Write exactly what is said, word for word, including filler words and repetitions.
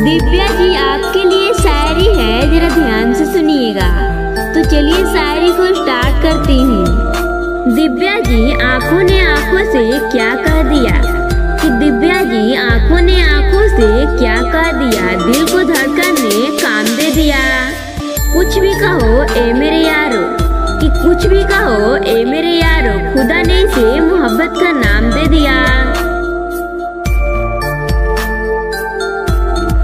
दिव्या जी आपके लिए शायरी है, जरा ध्यान से सुनिएगा। तो चलिए शायरी को स्टार्ट करती हूँ। दिव्या जी आंखों ने आंखों से क्या कह दिया, कि दिव्या जी आंखों ने आंखों से क्या कह दिया, दिल को धड़कन ने काम दे दिया। कुछ भी कहो ए मेरे यारो, कि कुछ भी कहो ए मेरे यारो, खुदा ने इसे मोहब्बत का नाम दे दिया।